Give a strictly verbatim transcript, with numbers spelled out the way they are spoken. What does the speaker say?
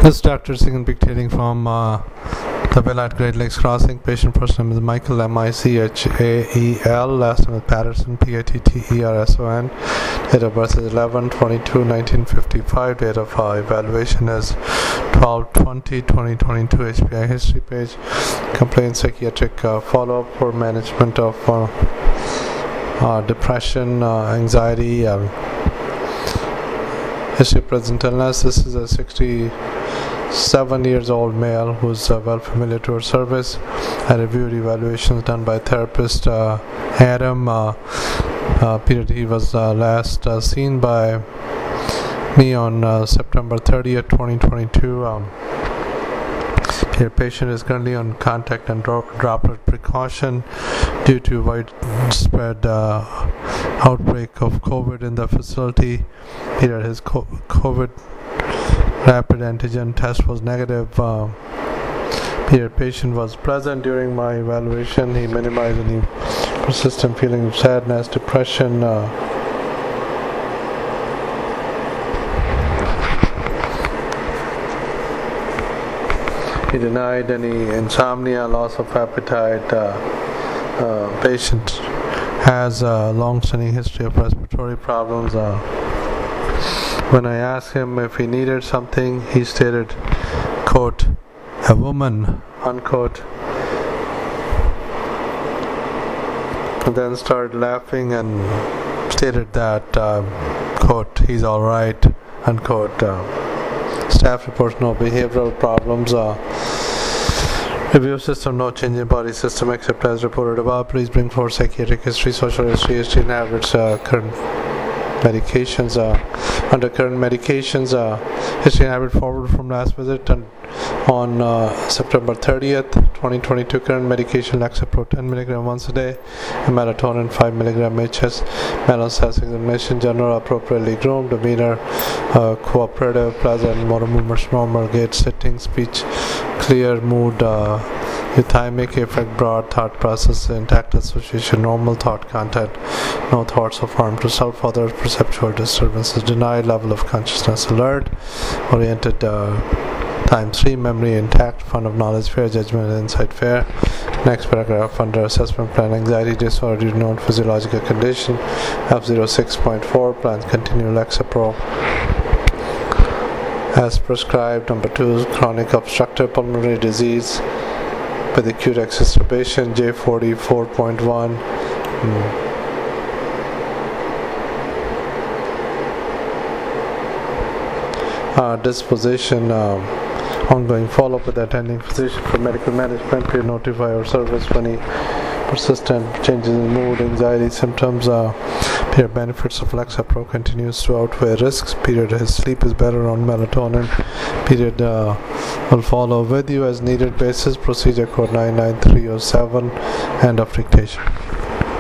This is Doctor Singh dictating from uh, the Villa at Great Lakes Crossing. Patient first name is Michael, M I C H A E L. Last name is Patterson, P A T T E R S O N. Date of birth is eleven twenty-two nineteen fifty-five. Date of uh, evaluation is twelve twenty twenty twenty-two. H P I history page. Complaint psychiatric uh, follow-up for management of uh, uh, depression, uh, anxiety, um, history of present illness. This is a sixty-seven years old male who's uh, well familiar to our service. I reviewed evaluations done by therapist uh, Adam. Uh, uh, period he was uh, last uh, seen by me on uh, September thirtieth twenty twenty-two. Um, Your patient is currently on contact and dro- droplet precaution due to widespread uh, outbreak of COVID in the facility. Here, his co- COVID rapid antigen test was negative. Uh, here, patient was present during my evaluation. He minimized any persistent feeling of sadness, depression. Uh, He denied any insomnia, loss of appetite. Uh, uh, patient has a long-standing history of respiratory problems. Uh, when I asked him if he needed something, he stated, quote, a woman, unquote. And then started laughing and stated that, uh, quote, he's all right, unquote. Uh, Staff reports no behavioral problems. Uh, review system, no change in body system except as reported above. Please bring forward psychiatric history, social history, history and habits, uh, current medications. Uh, under current medications, uh, history and habit forward from last visit and on uh, September thirtieth twenty twenty-two. Current medication Lexapro ten milligrams once a day, and melatonin five milligrams H S. Mental status examination, general, appropriately groomed, demeanor uh, cooperative, pleasant, motor movements normal, gait, sitting, speech clear, mood uh, euthymic effect, broad thought process, intact association, normal thought content, no thoughts of harm to self, others, perceptual disturbances, denied level of consciousness, alert, oriented uh, time three, memory intact, fund of knowledge fair, judgment and insight fair. Next paragraph under assessment plan, anxiety disorder due to known physiological condition, F zero six point four, plans continue Lexapro as prescribed. Number two, chronic obstructive pulmonary disease with acute exacerbation, J forty-four point one. Hmm. Uh, disposition, um, ongoing follow-up with the attending physician for medical management. Please notify our service for any persistent changes in mood, anxiety symptoms. Uh, period benefits of Lexapro continues to outweigh risks. Period his sleep is better on melatonin. Period uh, will follow with you as needed basis. Procedure code nine nine three oh seven. End of dictation.